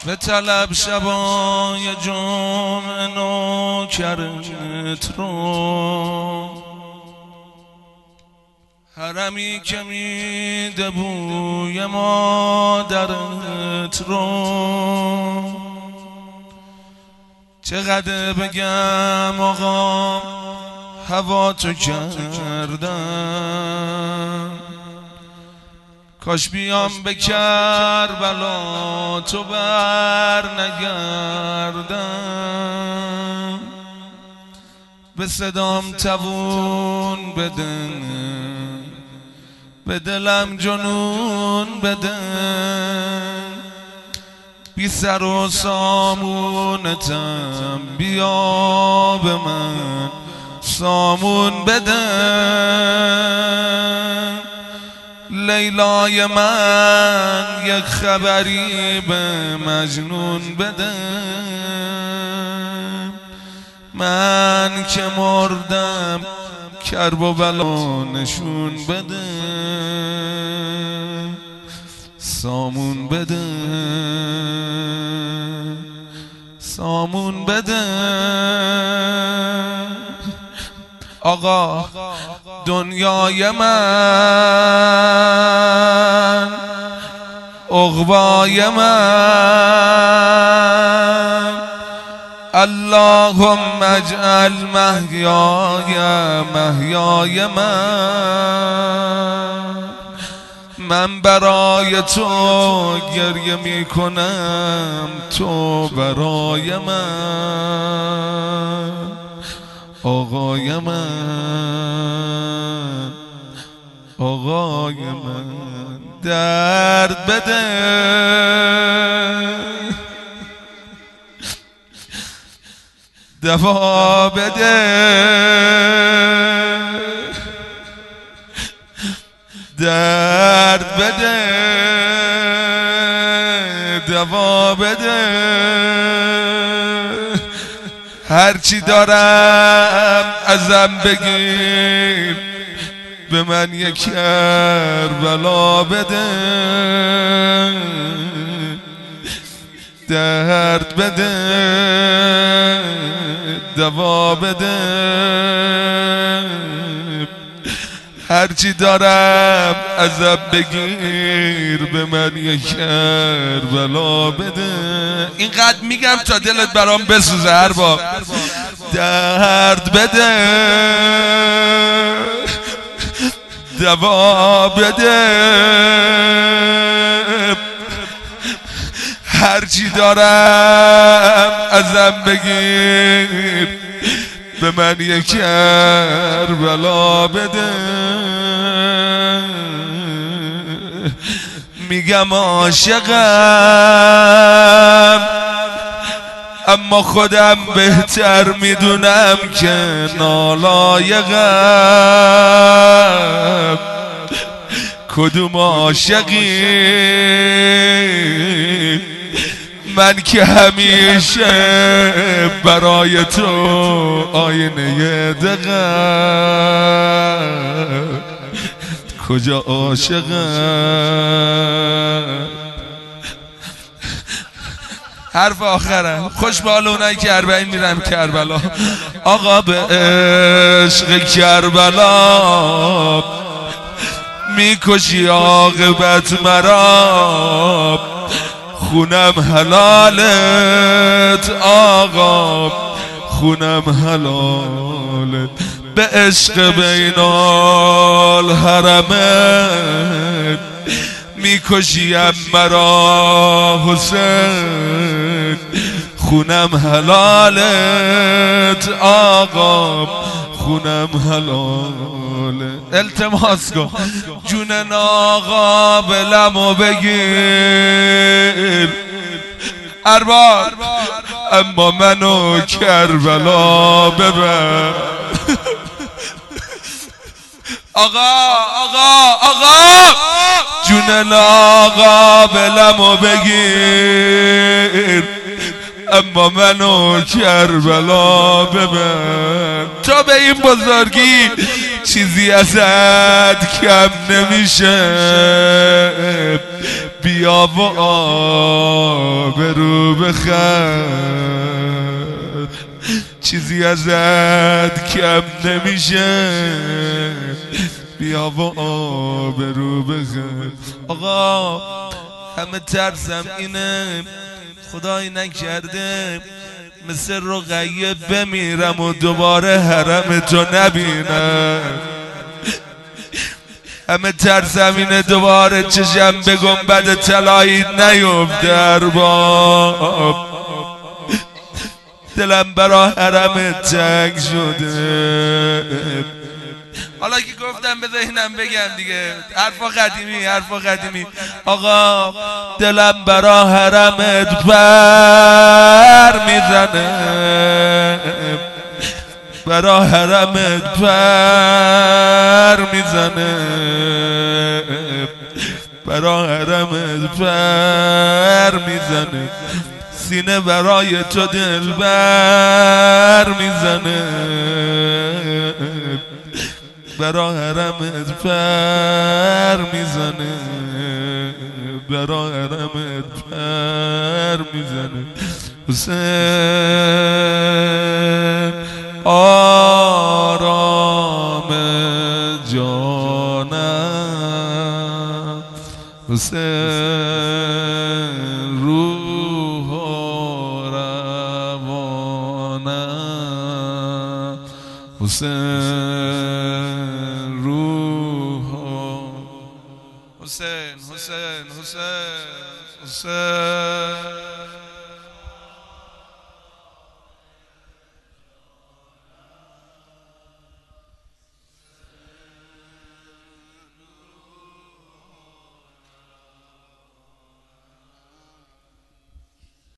به طلب شبای جمعه نوکرت رو، حرمی که میده بوی مادرت رو. چقدر بگم آقا هوا تو کردم، کاش بیام به کربلا تو بر نگردم. به صدام توون بده، به دلم جنون بده، بی سر و سامونتم بیا به من سامون بده. لیلای من یک خبری به مجنون بده، من که مردم کرب و بلا نشون بده، سامون بده سامون بده. آقا دنیای من، عقبای من، اللهم اجعل محیای محیای من برای تو گریه میکنم، تو برای من آقای من آقای من. درد بده دوا بده، درد بده دوا بده. هرچی دارم ازم بگیر، به من یک کربلا بده، درد بده دوا بده. هرچی دارم ازم بگیر، به من یک کربلا بده. اینقدر میگم تا دلت برام بسوزه هر بار. درد بده دوا بده، هرچی دارم ازم بگیر، به من یک کربلا بده. میگم عاشقم، اما خودم بهتر میدونم که نالایقم. کدوم عاشقی من که همیشه برای تو آینه دقم. کجا عاشقم؟ حرف آخرم. خوش به حال اونایی که 40 میرم کربلا. آقا به عشق کربلا میکشی عاقبت مرا، خونم حلالت آقا، خونم حلالت. به عشق بین الحرمین میکشیم مرا حسین، خونم حلالت آقا، خونم حلالت. التماس کن جون ناقابلمو بگیر ارباب، اما منو کربلا ببر. آقا جون ناقابلمو بگیر، اما منو کربلا ببر. تا به این بزرگی چیزی ازت کم نمیشه، بیا و آبرو بخر چیزی ازت کم نمیشه بیا و آبرو بخر. آقا همه ترسم اینه خدایی نکرده مثل رقیه بمیرم و دوباره حرم تو نبینم. همه ترسم اینه دوباره چشم به گنبد طلایی نیفته ارباب. دلم برا حرم تنگ شده. حالا که گفتم به ذهنم بگم دیگه حرفا قدیمی. آقا دلم برا حرمت پر میزنه برا حرمت پر میزنه برا حرمت پر میزنه سینه برای تو دل بر میزنه برا حرمت پر میزنه برا حرمت پر میزنه. حسین آرام جانم حسین روح و روانم حسین روح حسین